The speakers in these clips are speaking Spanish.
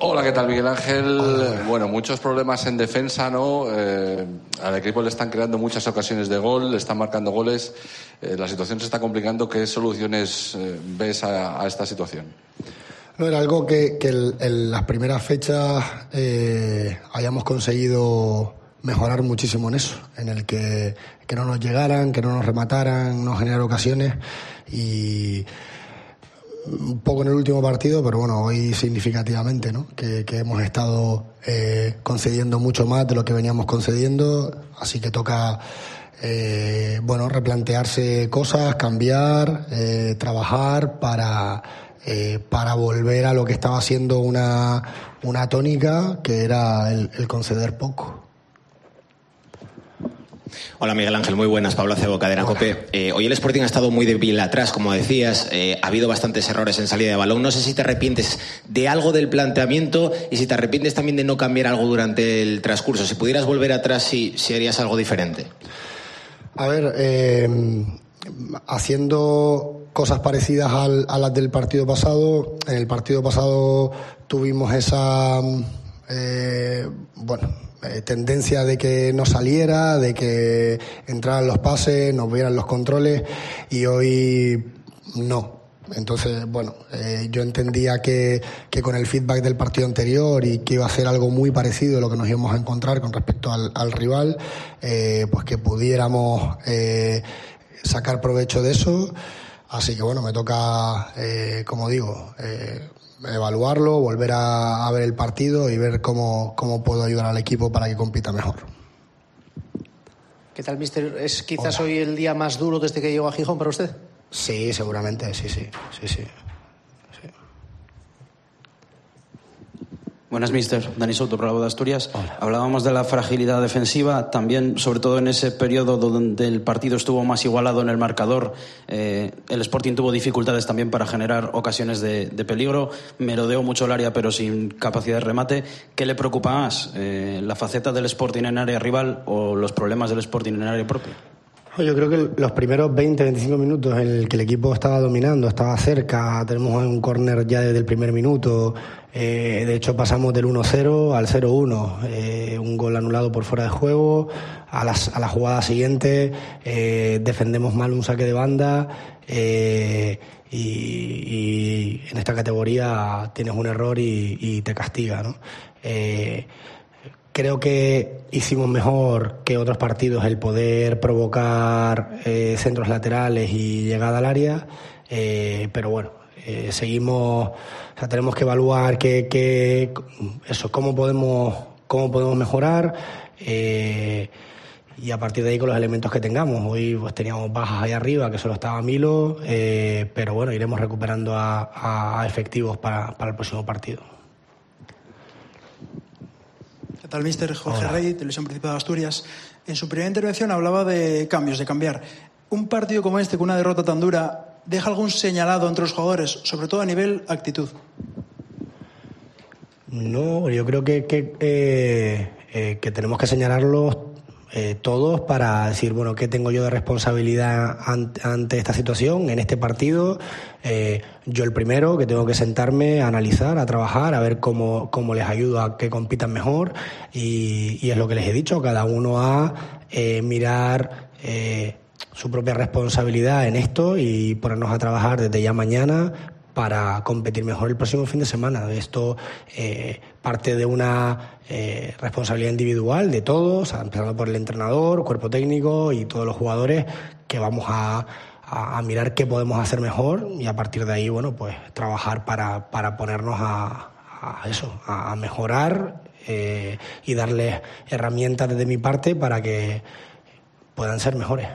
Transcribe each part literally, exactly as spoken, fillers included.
Hola, ¿qué tal, Miguel Ángel? Hola. Bueno, muchos problemas en defensa, ¿no? Eh, al equipo le están creando muchas ocasiones de gol, le están marcando goles. Eh, la situación se está complicando. ¿Qué soluciones eh, ves a, a esta situación? No, era algo que, que el, en las primeras fechas eh, hayamos conseguido mejorar muchísimo en eso, en el que, que no nos llegaran, que no nos remataran, no generar ocasiones, y un poco en el último partido, pero bueno, hoy significativamente, ¿no? Que, que hemos estado eh, concediendo mucho más de lo que veníamos concediendo, así que toca eh, bueno, replantearse cosas, cambiar, eh, trabajar para, eh, para volver a lo que estaba siendo una, una tónica, que era el, el conceder poco. Hola, Miguel Ángel, muy buenas. Pablo Acebo, Cadena COPE. Eh, hoy el Sporting ha estado muy débil atrás, como decías. Eh, ha habido bastantes errores en salida de balón. No sé si te arrepientes de algo del planteamiento y si te arrepientes también de no cambiar algo durante el transcurso. Si pudieras volver atrás, si, si harías algo diferente. A ver, eh, haciendo cosas parecidas al, a las del partido pasado. En el partido pasado tuvimos esa... Eh, bueno... Eh, tendencia de que no saliera, de que entraran los pases, nos vieran los controles, y hoy no. Entonces, bueno, eh, yo entendía que, que con el feedback del partido anterior y que iba a ser algo muy parecido a lo que nos íbamos a encontrar con respecto al, al rival, eh, pues que pudiéramos eh, sacar provecho de eso. Así que bueno, me toca, eh, como digo, eh, evaluarlo, volver a, a ver el partido y ver cómo, cómo puedo ayudar al equipo para que compita mejor. ¿Qué tal, míster? ¿Es quizás Hola. hoy el día más duro desde que llegó a Gijón para usted? Sí, seguramente, sí, sí, sí, sí. Buenas, míster. Dani Soto, Bravo de Asturias. Hola. Hablábamos de la fragilidad defensiva, también, sobre todo en ese periodo donde el partido estuvo más igualado en el marcador. Eh, el Sporting tuvo dificultades también para generar ocasiones de, de peligro. Merodeó mucho el área, pero sin capacidad de remate. ¿Qué le preocupa más? Eh, ¿La faceta del Sporting en área rival o los problemas del Sporting en área propia? Yo creo que los primeros veinte a veinticinco minutos en el que el equipo estaba dominando, estaba cerca, tenemos un córner ya desde el primer minuto, eh, de hecho pasamos del uno cero al cero uno, eh, un gol anulado por fuera de juego, a, las, a la jugada siguiente eh, defendemos mal un saque de banda, eh, y, y en esta categoría tienes un error y, y te castiga, ¿no? Eh, Creo que hicimos mejor que otros partidos el poder provocar eh, centros laterales y llegada al área, eh, pero bueno, eh, seguimos, o sea, tenemos que evaluar que, que eso, cómo podemos, cómo podemos mejorar, eh, y a partir de ahí con los elementos que tengamos. Hoy pues teníamos bajas ahí arriba, que solo estaba Milo, eh, pero bueno, iremos recuperando a, a efectivos para, para el próximo partido. ¿Qué tal, míster? Jorge Hola. Rey, Televisión Principal de Asturias. En su primera intervención hablaba de cambios, de cambiar. Un partido como este, con una derrota tan dura, ¿deja algún señalado entre los jugadores, sobre todo a nivel actitud? No, yo creo que, que, eh, eh, que tenemos que señalarlos eh, todos para decir, bueno, ¿qué tengo yo de responsabilidad ante, ante esta situación, en este partido? Eh, yo el primero, que tengo que sentarme a analizar, a trabajar, a ver cómo, cómo les ayudo a que compitan mejor, y, y es lo que les he dicho, cada uno a eh, mirar eh, su propia responsabilidad en esto y ponernos a trabajar desde ya mañana para competir mejor el próximo fin de semana. Esto eh, parte de una eh, responsabilidad individual de todos, empezando por el entrenador, cuerpo técnico y todos los jugadores, que vamos a, a, a mirar qué podemos hacer mejor y a partir de ahí, bueno, pues trabajar para, para ponernos a, a eso, a, a mejorar eh, y darles herramientas desde mi parte para que puedan ser mejores.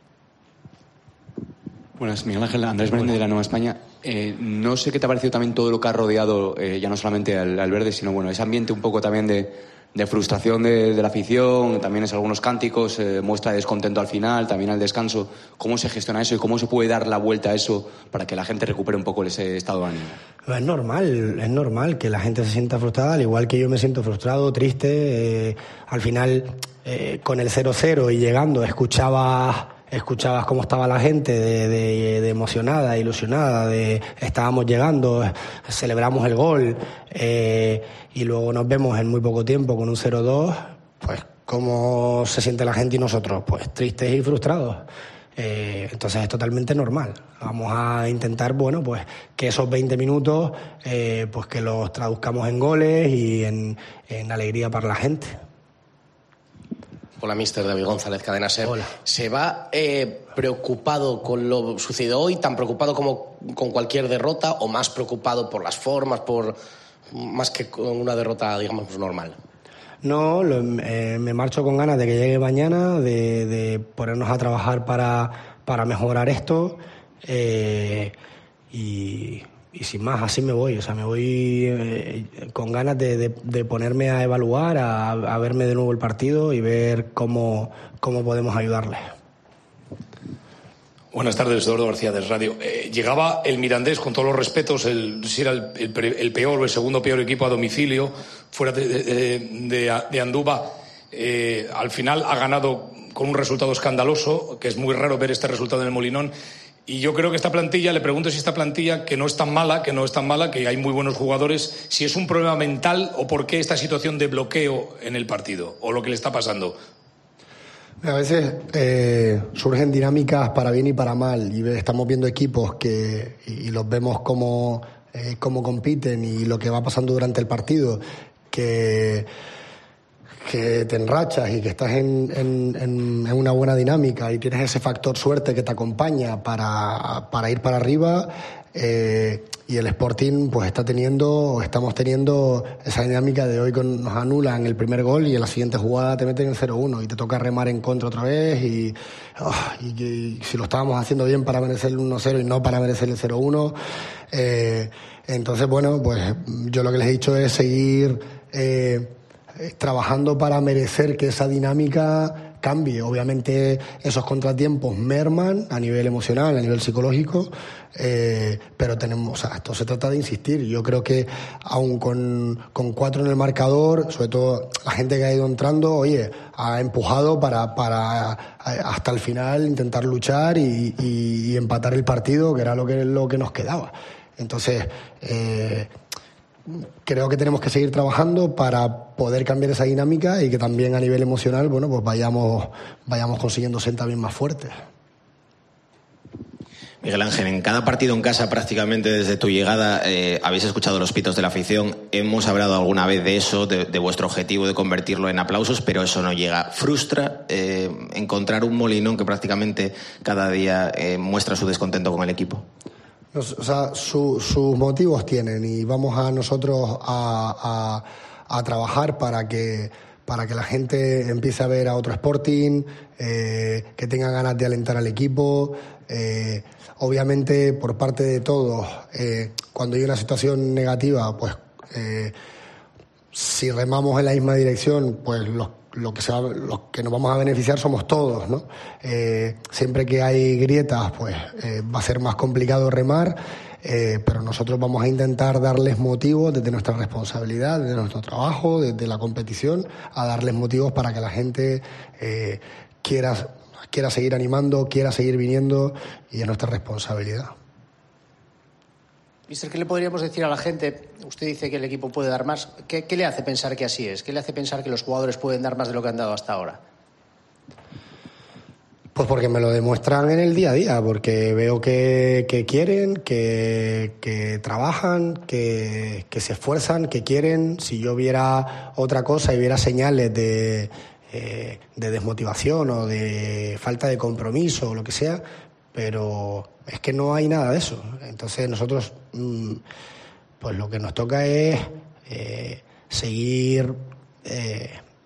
Buenas, Miguel Ángel, Andrés Menéndez de la Nueva España. Eh, no sé qué te ha parecido también todo lo que ha rodeado, eh, ya no solamente al, al verde, sino bueno, ese ambiente un poco también de, de frustración de, de la afición, también es algunos cánticos, eh, muestra de descontento al final, también al descanso. ¿Cómo se gestiona eso y cómo se puede dar la vuelta a eso para que la gente recupere un poco ese estado de ánimo? Es normal, es normal que la gente se sienta frustrada, al igual que yo me siento frustrado, triste. Eh, al final, eh, con el cero cero y llegando, escuchaba escuchabas cómo estaba la gente de, de, de emocionada, ilusionada, de estábamos llegando, celebramos el gol, eh, y luego nos vemos en muy poco tiempo con un cero dos, pues cómo se siente la gente y nosotros, pues tristes y frustrados. Eh, entonces es totalmente normal. Vamos a intentar, bueno, pues que esos veinte minutos, eh, pues que los traduzcamos en goles y en, en alegría para la gente. Hola, mister David González, Cadena SER. Hola. ¿Se va eh, preocupado con lo sucedido hoy, tan preocupado como con cualquier derrota, o más preocupado por las formas, por más que con una derrota, digamos, normal? No, lo, eh, me marcho con ganas de que llegue mañana, de, de ponernos a trabajar para, para mejorar esto, eh, y, y sin más, así me voy. O sea, me voy eh, con ganas de, de, de ponerme a evaluar, a, a verme de nuevo el partido y ver cómo, cómo podemos ayudarles. Buenas tardes, Eduardo García de Radio. Eh, llegaba el Mirandés, con todos los respetos, el, si era el, el, el peor o el segundo peor equipo a domicilio, fuera de, de, de, de Andúba. Eh, al final ha ganado con un resultado escandaloso, que es muy raro ver este resultado en el Molinón. Y yo creo que esta plantilla, le pregunto si esta plantilla, que no es tan mala, que no es tan mala, que hay muy buenos jugadores, si es un problema mental o por qué esta situación de bloqueo en el partido, o lo que le está pasando. A veces eh, surgen dinámicas para bien y para mal, y estamos viendo equipos que y los vemos cómo, eh, cómo compiten y lo que va pasando durante el partido, que, que te enrachas y que estás en, en, en una buena dinámica y tienes ese factor suerte que te acompaña para, para ir para arriba. Eh, y el Sporting pues está teniendo, estamos teniendo esa dinámica de hoy con, nos anulan el primer gol y en la siguiente jugada te meten el cero uno y te toca remar en contra otra vez y, oh, y, y si lo estábamos haciendo bien para merecer el uno cero y no para merecer el cero uno, eh, entonces bueno, pues yo lo que les he dicho es seguir eh, trabajando para merecer que esa dinámica cambie. Obviamente esos contratiempos merman a nivel emocional, a nivel psicológico, eh, pero tenemos, o sea, esto se trata de insistir. Yo creo que aún con, con cuatro en el marcador, sobre todo la gente que ha ido entrando, oye, ha empujado para, para hasta el final intentar luchar y, y, y empatar el partido, que era lo que, lo que nos quedaba. Entonces, eh, creo que tenemos que seguir trabajando para poder cambiar esa dinámica y que también a nivel emocional, bueno, pues vayamos, vayamos consiguiendo ser también más fuertes. Miguel Ángel, en cada partido en casa, prácticamente desde tu llegada, eh, habéis escuchado los pitos de la afición. Hemos hablado alguna vez de eso, de, de vuestro objetivo de convertirlo en aplausos, pero eso no llega. ¿Frustra eh, encontrar un Molinón que prácticamente cada día eh, muestra su descontento con el equipo? O sea, su, sus motivos tienen y vamos a nosotros a, a, a trabajar para que, para que la gente empiece a ver a otro Sporting, eh, que tenga ganas de alentar al equipo. Eh, obviamente, por parte de todos, eh, cuando hay una situación negativa, pues eh, si remamos en la misma dirección, pues los Lo que, se va, los que nos vamos a beneficiar somos todos, ¿no? Eh, siempre que hay grietas, pues eh, va a ser más complicado remar, eh, pero nosotros vamos a intentar darles motivos desde nuestra responsabilidad, desde nuestro trabajo, desde la competición, a darles motivos para que la gente eh, quiera, quiera seguir animando, quiera seguir viniendo, y es nuestra responsabilidad. Mister, ¿qué le podríamos decir a la gente? Usted dice que el equipo puede dar más. ¿Qué, qué le hace pensar que así es? ¿Qué le hace pensar que los jugadores pueden dar más de lo que han dado hasta ahora? Pues porque me lo demuestran en el día a día, porque veo que, que quieren, que, que trabajan, que, que se esfuerzan, que quieren. Si yo viera otra cosa y viera señales de, eh, de desmotivación o de falta de compromiso o lo que sea, pero es que no hay nada de eso. Entonces nosotros, pues lo que nos toca es eh, seguir eh,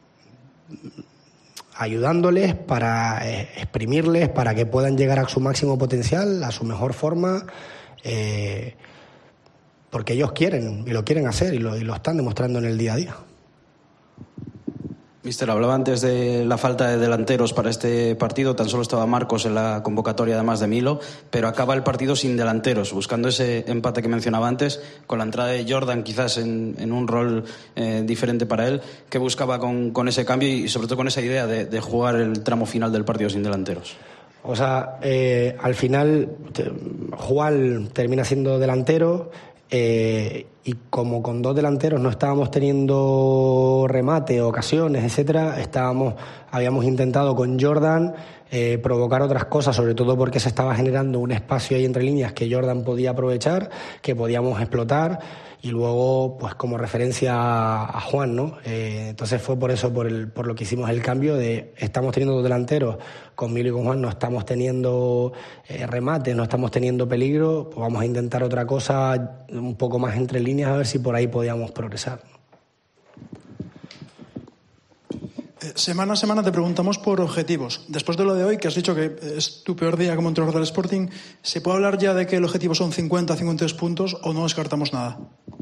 ayudándoles para eh, exprimirles, para que puedan llegar a su máximo potencial, a su mejor forma, eh, porque ellos quieren y lo quieren hacer y lo, y lo están demostrando en el día a día. Mister, hablaba antes de la falta de delanteros para este partido. Tan solo estaba Marcos en la convocatoria, además de Milo, pero acaba el partido sin delanteros, buscando ese empate que mencionaba antes, con la entrada de Jordan quizás en, en un rol eh, diferente para él. ¿Qué buscaba con, con ese cambio y sobre todo con esa idea de, de jugar el tramo final del partido sin delanteros? O sea, eh, al final te, Juan termina siendo delantero eh, y como con dos delanteros no estábamos teniendo remate, ocasiones, etcétera, estábamos, habíamos intentado con Jordan eh, provocar otras cosas, sobre todo porque se estaba generando un espacio ahí entre líneas que Jordan podía aprovechar, que podíamos explotar. Y luego, pues como referencia a Juan, ¿no? Eh, entonces fue por eso, por, el, por lo que hicimos el cambio de estamos teniendo dos delanteros, con Milo y con Juan no estamos teniendo eh, remate, no estamos teniendo peligro, pues vamos a intentar otra cosa un poco más entre líneas a ver si por ahí podíamos progresar. Eh, semana a semana te preguntamos por objetivos. Después de lo de hoy, que has dicho que es tu peor día como entrenador del Sporting, ¿se puede hablar ya de que el objetivo son cincuenta, cincuenta y tres puntos o no descartamos nada?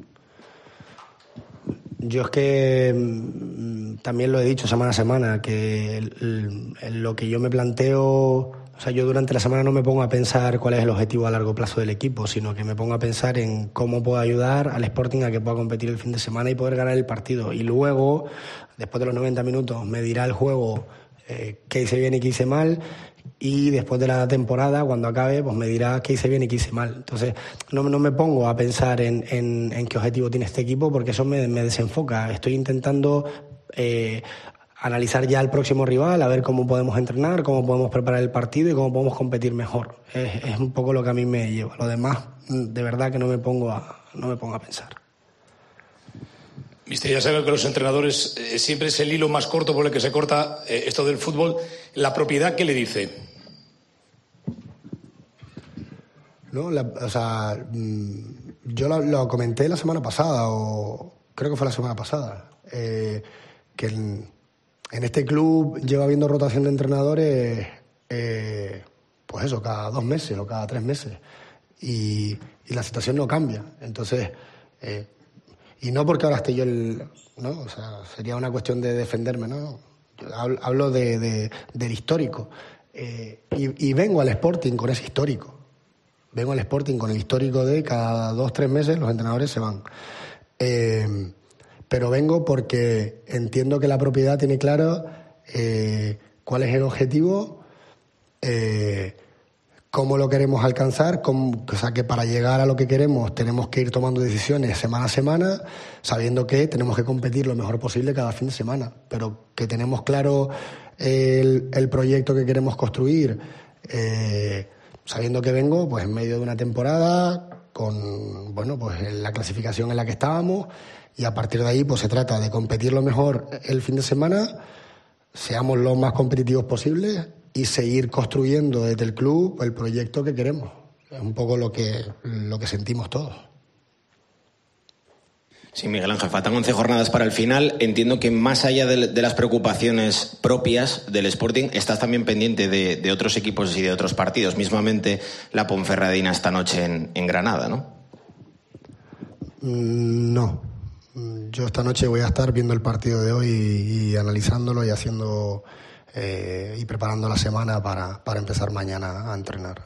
Yo es que mmm, también lo he dicho semana a semana, que el, el, lo que yo me planteo, o sea, yo durante la semana no me pongo a pensar cuál es el objetivo a largo plazo del equipo, sino que me pongo a pensar en cómo puedo ayudar al Sporting a que pueda competir el fin de semana y poder ganar el partido. Y luego, después de los noventa minutos, me dirá el juego eh, qué hice bien y qué hice mal. Y después de la temporada, cuando acabe, pues me dirá qué hice bien y qué hice mal. Entonces, no, no me pongo a pensar en, en, en qué objetivo tiene este equipo, porque eso me, me desenfoca. Estoy intentando eh, analizar ya el próximo rival, a ver cómo podemos entrenar, cómo podemos preparar el partido y cómo podemos competir mejor. Es, es un poco lo que a mí me lleva. Lo demás, de verdad que no me pongo a, no me pongo a pensar. Mister, ya sabe que los entrenadores eh, siempre es el hilo más corto por el que se corta eh, esto del fútbol. La propiedad, ¿qué le dice? No, la, o sea, yo lo, lo comenté la semana pasada, o creo que fue la semana pasada, eh, que en, en este club lleva habiendo rotación de entrenadores, eh, pues eso, cada dos meses o cada tres meses, y, y la situación no cambia. Entonces, eh, y no porque ahora esté yo el, ¿no? O sea, sería una cuestión de defenderme, ¿no? Yo hablo, hablo de, de, del histórico. Eh, y, y vengo al Sporting con ese histórico. Vengo al Sporting con el histórico de cada dos, tres meses los entrenadores se van. Eh, pero vengo porque entiendo que la propiedad tiene claro eh, cuál es el objetivo, eh, cómo lo queremos alcanzar, cómo, o sea, que para llegar a lo que queremos tenemos que ir tomando decisiones semana a semana, sabiendo que tenemos que competir lo mejor posible cada fin de semana, pero que tenemos claro el, el proyecto que queremos construir, eh, sabiendo que vengo pues en medio de una temporada con, bueno, pues la clasificación en la que estábamos, y a partir de ahí pues se trata de competir lo mejor el fin de semana, seamos lo más competitivos posibles y seguir construyendo desde el club el proyecto que queremos. Es un poco lo que, lo que sentimos todos. Sí, Miguel Ángel, faltan once jornadas para el final. Entiendo que más allá de, de las preocupaciones propias del Sporting, estás también pendiente de, de otros equipos y de otros partidos, mismamente la Ponferradina esta noche en, en Granada, ¿no? No. Yo esta noche voy a estar viendo el partido de hoy y, y analizándolo y haciendo eh, y preparando la semana para, para empezar mañana a entrenar.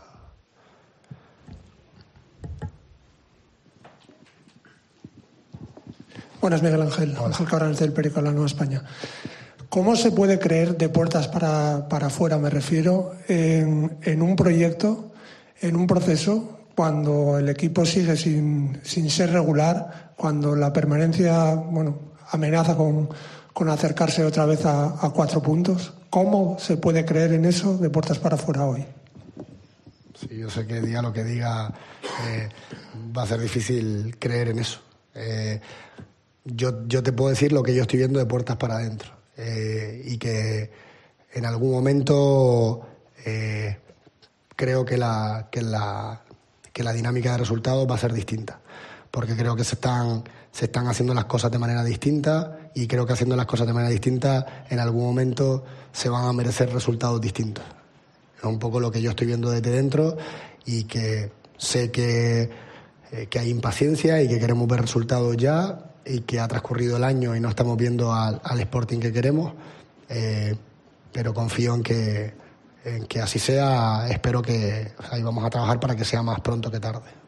Buenas, Miguel Ángel. Hola. Ángel Cabrales del Periódico La Nueva España. ¿Cómo se puede creer de puertas para, para afuera, me refiero, en, en un proyecto, en un proceso, cuando el equipo sigue sin, sin ser regular, cuando la permanencia, bueno, amenaza con, con acercarse otra vez a, a cuatro puntos? ¿Cómo se puede creer en eso de puertas para afuera hoy? Sí, yo sé que diga lo que diga, eh, va a ser difícil creer en eso. Eh, yo, yo te puedo decir lo que yo estoy viendo de puertas para adentro, eh, y que en algún momento eh, creo que la, que, la, que la dinámica de resultados va a ser distinta, porque creo que se están, se están haciendo las cosas de manera distinta, y creo que haciendo las cosas de manera distinta en algún momento se van a merecer resultados distintos. Es un poco lo que yo estoy viendo desde dentro, y que sé que, eh, que hay impaciencia y que queremos ver resultados ya, y que ha transcurrido el año y no estamos viendo al, al Sporting que queremos, eh, pero confío en que, en que así sea. Espero que, o sea, y vamos a trabajar para que sea más pronto que tarde.